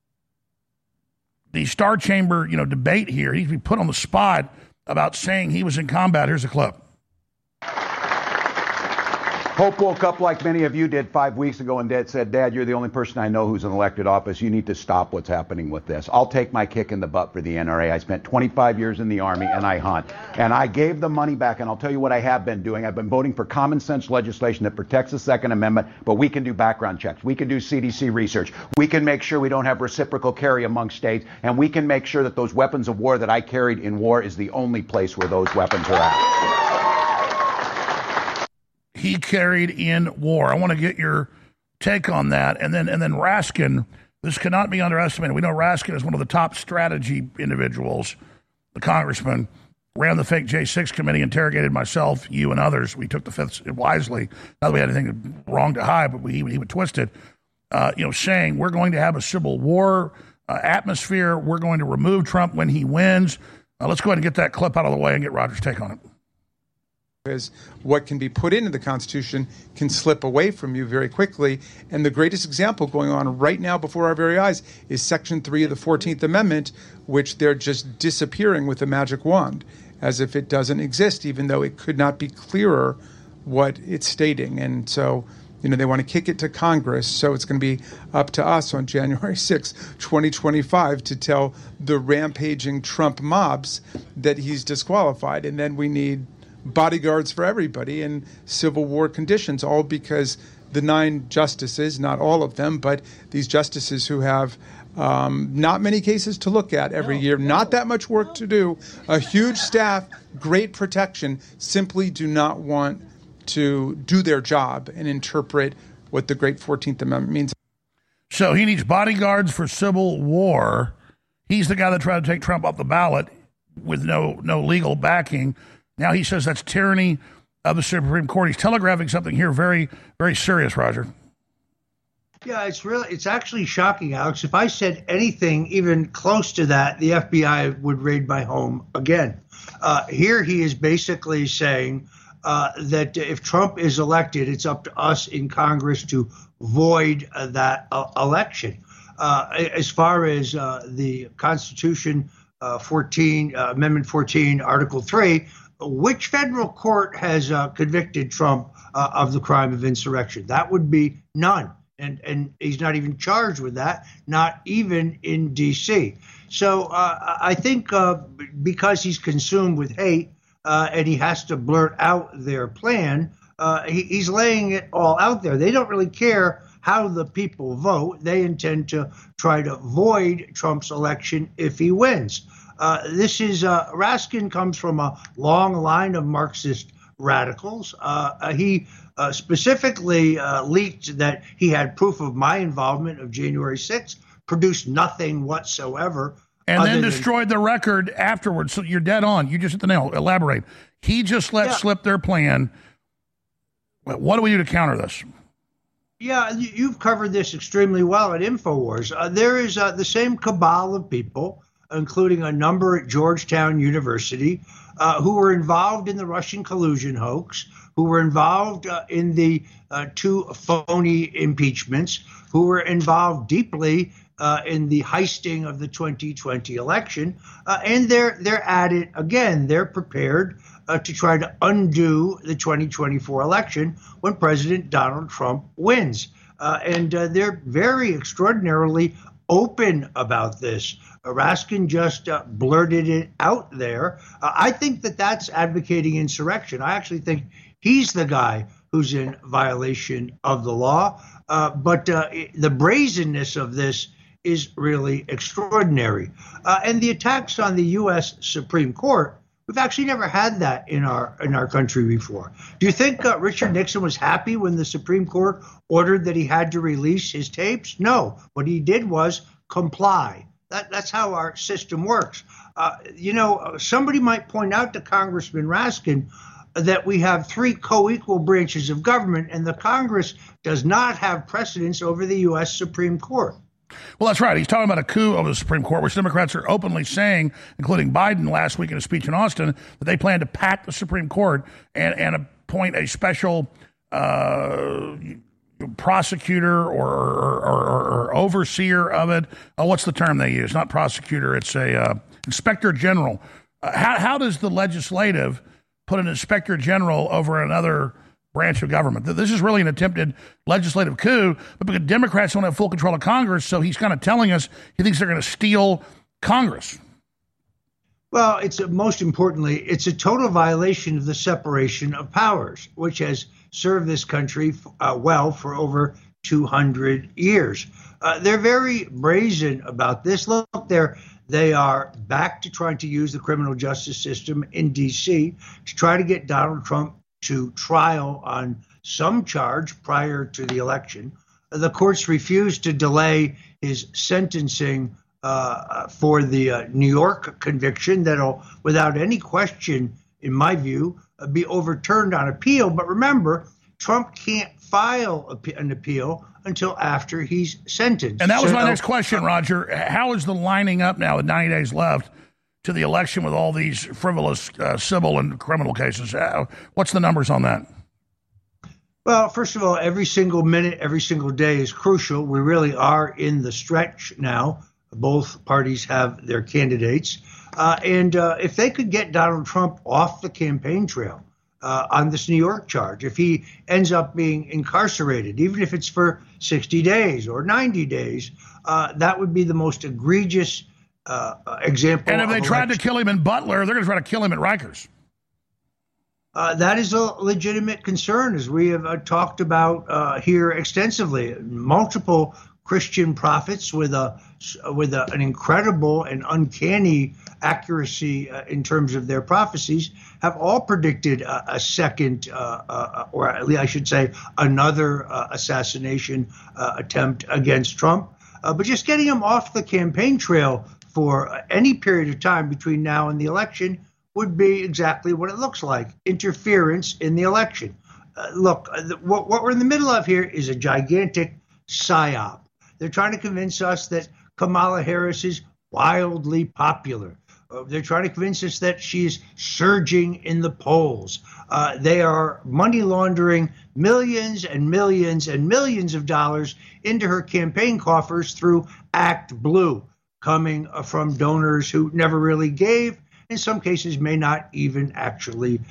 the Star Chamber, debate here. He needs to be put on the spot about saying he was in combat. Here's a clip. Hope woke up like many of you did 5 weeks ago and said, Dad, you're the only person I know who's in elected office. You need to stop what's happening with this. I'll take my kick in the butt for the NRA. I spent 25 years in the Army and I hunt. And I gave the money back, and I'll tell you what I have been doing. I've been voting for common sense legislation that protects the Second Amendment, but we can do background checks. We can do CDC research. We can make sure we don't have reciprocal carry among states, and we can make sure that those weapons of war that I carried in war is the only place where those weapons are at. He carried in war. I want to get your take on that. And then Raskin, this cannot be underestimated. We know Raskin is one of the top strategy individuals. The congressman ran the fake J6 committee, interrogated myself, you, and others. We took the Fifth wisely. Not that we had anything wrong to hide, but he would twist it, saying we're going to have a civil war atmosphere. We're going to remove Trump when he wins. Let's go ahead and get that clip out of the way and get Roger's take on it. Is what can be put into the Constitution can slip away from you very quickly. And the greatest example going on right now before our very eyes is Section 3 of the 14th Amendment, which they're just disappearing with a magic wand, as if it doesn't exist, even though it could not be clearer what it's stating. And so, they want to kick it to Congress. So it's going to be up to us on January 6, 2025, to tell the rampaging Trump mobs that he's disqualified. And then we need bodyguards for everybody in Civil War conditions, all because the 9 justices, not all of them, but these justices who have not many cases to look at every year, not that much work to do, a huge staff, great protection, simply do not want to do their job and interpret what the great 14th Amendment means. So he needs bodyguards for Civil War. He's the guy that tried to take Trump off the ballot with no legal backing. Now he says that's tyranny of the Supreme Court. He's telegraphing something here very, very serious, Roger. Yeah, it's actually shocking, Alex. If I said anything even close to that, the FBI would raid my home again. Here he is basically saying that if Trump is elected, it's up to us in Congress to void that election. As far as the Constitution, Amendment 14, Article 3, which federal court has convicted Trump of the crime of insurrection? That would be none. And he's not even charged with that, not even in D.C. So I think because he's consumed with hate and he has to blurt out their plan, he's laying it all out there. They don't really care how the people vote. They intend to try to void Trump's election if he wins. Raskin comes from a long line of Marxist radicals. He specifically leaked that he had proof of my involvement of January 6th, produced nothing whatsoever. And then destroyed the record afterwards. So you're dead on. You just hit the nail. Elaborate. He just let slip their plan. What do we do to counter this? Yeah, you've covered this extremely well at InfoWars. There is the same cabal of people, including a number at Georgetown University, who were involved in the Russian collusion hoax, who were involved in the 2 phony impeachments, who were involved deeply in the heisting of the 2020 election. And they're at it again. They're prepared to try to undo the 2024 election when President Donald Trump wins. And they're very extraordinarily open about this. Raskin just blurted it out there. I think that's advocating insurrection. I actually think he's the guy who's in violation of the law. But the brazenness of this is really extraordinary. And the attacks on the U.S. Supreme Court, We've actually never had that in our country before. Do you think Richard Nixon was happy when the Supreme Court ordered that he had to release his tapes? No. What he did was comply. That's how our system works. Somebody might point out to Congressman Raskin that we have three co-equal branches of government, and the Congress does not have precedence over the U.S. Supreme Court. Well, that's right. He's talking about a coup over the Supreme Court, which Democrats are openly saying, including Biden last week in a speech in Austin, that they plan to pack the Supreme Court and appoint a special prosecutor or overseer of it. Oh, what's the term they use? Not prosecutor. It's a inspector general. How does the legislative put an inspector general over another branch of government? This is really an attempted legislative coup, but because Democrats don't have full control of Congress, so he's kind of telling us he thinks they're going to steal Congress. Well, most importantly, it's a total violation of the separation of powers, which has served this country well for over 200 years. They're very brazen about this. Look, they are back to trying to use the criminal justice system in D.C. to try to get Donald Trump to trial on some charge prior to the election. The courts refused to delay his sentencing for the New York conviction that'll, without any question, in my view, be overturned on appeal. But remember, Trump can't file an appeal until after he's sentenced. And that was my next question, Roger. How is the lining up now with 90 days left to the election with all these frivolous civil and criminal cases? What's the numbers on that? Well, first of all, every single minute, every single day is crucial. We really are in the stretch now. Both parties have their candidates. And if they could get Donald Trump off the campaign trail on this New York charge, if he ends up being incarcerated, even if it's for 60 days or 90 days, that would be the most egregious example. And if they tried to kill him in Butler, they're going to try to kill him at Rikers. That is a legitimate concern, as we have talked about here extensively. Multiple Christian prophets with an incredible and uncanny accuracy in terms of their prophecies have all predicted a second, or at least I should say, another assassination attempt against Trump. But just getting him off the campaign trail for any period of time between now and the election would be exactly what it looks like: interference in the election. Look, what we're in the middle of here is a gigantic psyop. They're trying to convince us that Kamala Harris is wildly popular. They're trying to convince us that she's surging in the polls. They are money laundering millions and millions and millions of dollars into her campaign coffers through Act Blue, coming from donors who never really gave, in some cases may not even actually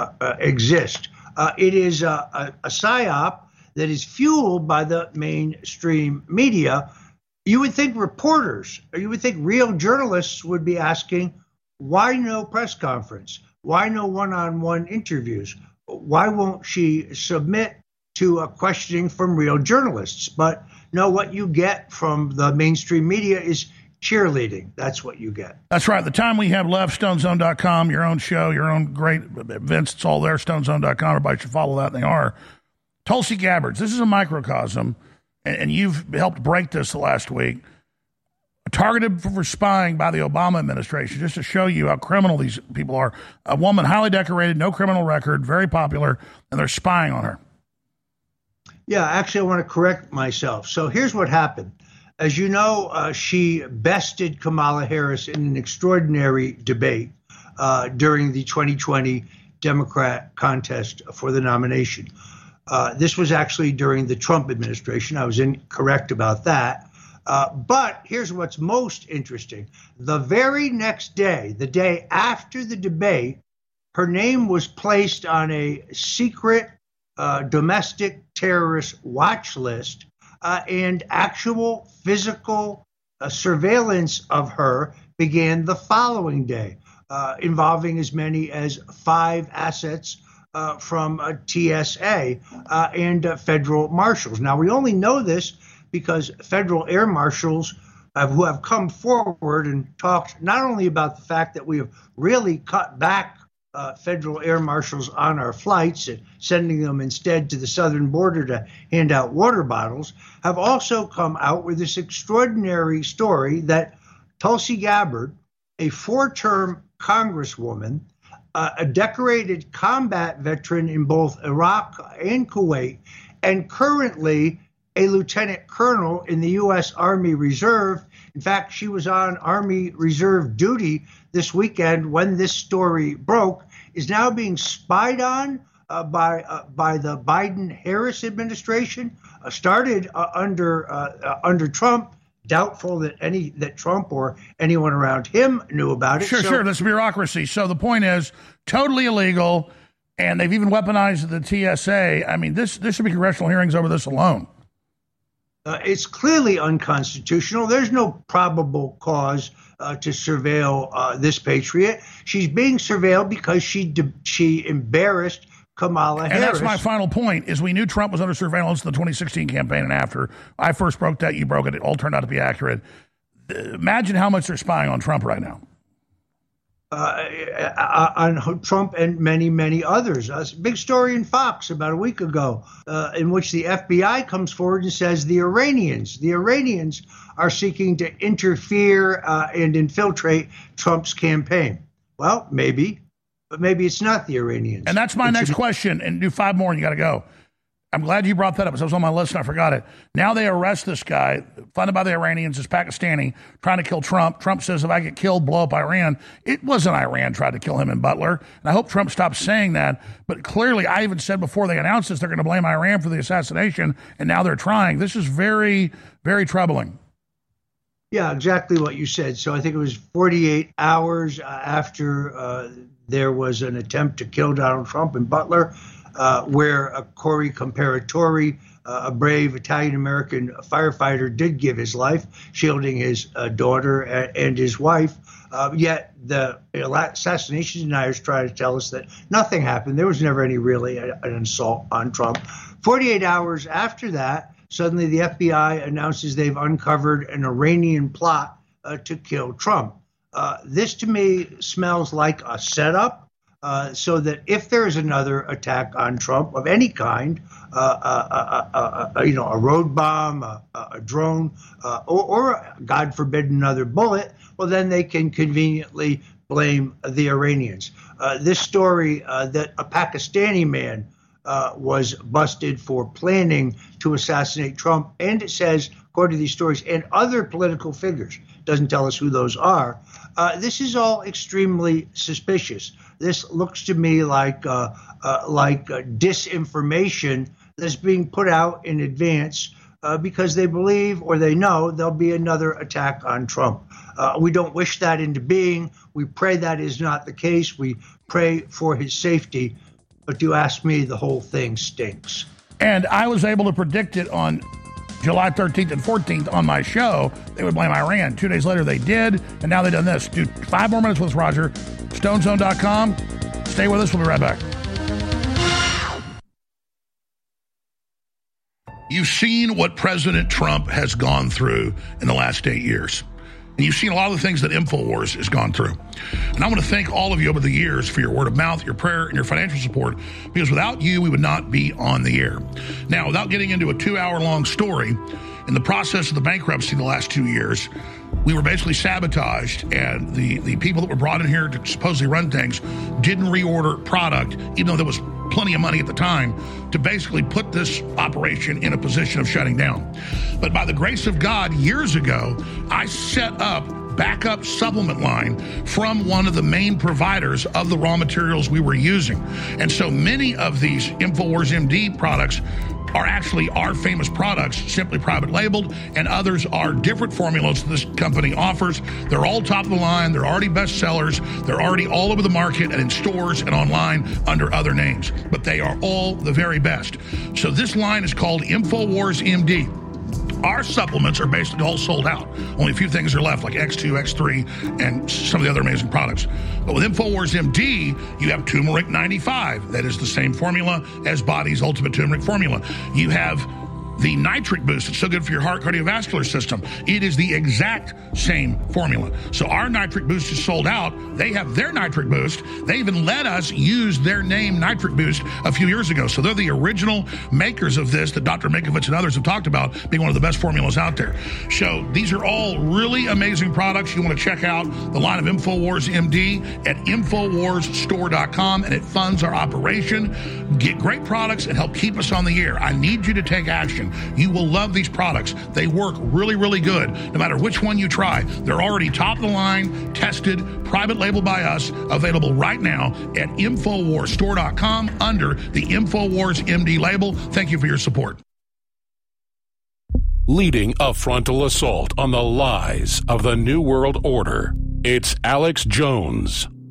exist. It is a psyop that is fueled by the mainstream media. You would think reporters, or you would think real journalists would be asking, why no press conference? Why no one-on-one interviews? Why won't she submit to a questioning from real journalists? But no, what you get from the mainstream media is cheerleading. That's what you get. That's right. The time we have left, StoneZone.com, your own show, your own great events, it's all there, StoneZone.com. Everybody should follow that. They are. Tulsi Gabbard, this is a microcosm, and you've helped break this the last week, targeted for spying by the Obama administration, just to show you how criminal these people are. A woman highly decorated, no criminal record, very popular, and they're spying on her. Yeah, actually, I want to correct myself. So here's what happened. As you know, she bested Kamala Harris in an extraordinary debate during the 2020 Democrat contest for the nomination. This was actually during the Trump administration. I was incorrect about that. But here's what's most interesting. The very next day, the day after the debate, her name was placed on a secret domestic terrorist watch list, and actual physical surveillance of her began the following day, involving as many as 5 assets from TSA and federal marshals. Now, we only know this because federal air marshals who have come forward and talked not only about the fact that we have really cut back federal air marshals on our flights and sending them instead to the southern border to hand out water bottles, have also come out with this extraordinary story that Tulsi Gabbard, a 4-term congresswoman, a decorated combat veteran in both Iraq and Kuwait, and currently a lieutenant colonel in the U.S. Army Reserve. In fact, she was on Army Reserve duty this weekend when this story broke, is now being spied on by the Biden-Harris administration, started under Trump. Doubtful that Trump or anyone around him knew about it. Sure, that's bureaucracy. So the point is, totally illegal, and they've even weaponized the TSA. I mean, this should be congressional hearings over this alone. It's clearly unconstitutional. There's no probable cause to surveil this patriot. She's being surveilled because she embarrassed Kamala Harris. And that's my final point, is we knew Trump was under surveillance in the 2016 campaign, and after I first broke that, you broke it. It all turned out to be accurate. Imagine how much they're spying on Trump right now. On Trump and many, many others. A big story in Fox about a week ago in which the FBI comes forward and says the Iranians are seeking to interfere and infiltrate Trump's campaign. Well, maybe. But maybe it's not the Iranians. And that's my next question. And do 5 more and you got to go. I'm glad you brought that up. It was on my list and I forgot it. Now they arrest this guy, funded by the Iranians, this Pakistani, trying to kill Trump. Trump says, if I get killed, blow up Iran. It wasn't Iran tried to kill him in Butler. And I hope Trump stops saying that. But clearly, I even said before they announced this, they're going to blame Iran for the assassination. And now they're trying. This is very, very troubling. Yeah, exactly what you said. So I think it was 48 hours after there was an attempt to kill Donald Trump in Butler, where Corey Comparatori, a brave Italian-American firefighter, did give his life, shielding his daughter and his wife. Yet the assassination deniers try to tell us that nothing happened. There was never any really an assault on Trump. 48 hours after that, suddenly the FBI announces they've uncovered an Iranian plot to kill Trump. This to me smells like a setup so that if there is another attack on Trump of any kind, a road bomb, a drone, or God forbid another bullet, well, then they can conveniently blame the Iranians. This story that a Pakistani man was busted for planning to assassinate Trump, and it says, according to these stories, and other political figures, doesn't tell us who those are. This is all extremely suspicious. This looks to me like disinformation that's being put out in advance because they believe or they know there'll be another attack on Trump. We don't wish that into being. We pray that is not the case. We pray for his safety. But you ask me, the whole thing stinks. And I was able to predict it on July 13th and 14th on my show. They would blame Iran. 2 days later, they did. And now they've done this. Do 5 more minutes with us, Roger. StoneZone.com. Stay with us. We'll be right back. You've seen what President Trump has gone through in the last 8 years. And you've seen a lot of the things that InfoWars has gone through. And I want to thank all of you over the years for your word of mouth, your prayer, and your financial support, because without you, we would not be on the air. Now, without getting into a 2-hour-long story, in the process of the bankruptcy the last 2 years, we were basically sabotaged, and the people that were brought in here to supposedly run things didn't reorder product, even though there was plenty of money at the time, to basically put this operation in a position of shutting down. But by the grace of God, years ago, I set up backup supplement line from one of the main providers of the raw materials we were using. And so many of these InfoWars MD products are actually our famous products, simply private labeled, and others are different formulas this company offers. They're all top of the line. They're already bestsellers. They're already all over the market and in stores and online under other names, but they are all the very best. So this line is called InfoWars MD. Our supplements are basically all sold out. Only a few things are left, like X2, X3, and some of the other amazing products. But with InfoWars MD, you have Turmeric 95. That is the same formula as Body's Ultimate Turmeric Formula. You have The Nitric Boost, it's so good for your heart cardiovascular system. It is the exact same formula. So our Nitric Boost is sold out. They have their Nitric Boost. They even let us use their name, Nitric Boost, a few years ago. So they're the original makers of this that Dr. Mikovits and others have talked about being one of the best formulas out there. So these are all really amazing products. You want to check out the line of InfoWars MD at InfoWarsStore.com, and it funds our operation. Get great products and help keep us on the air. I need you to take action. You will love these products. They work really, really good. No matter which one you try, they're already top of the line, tested, private label by us, available right now at InfoWarsStore.com under the InfoWars MD label. Thank you for your support. Leading a frontal assault on the lies of the New World Order, it's Alex Jones.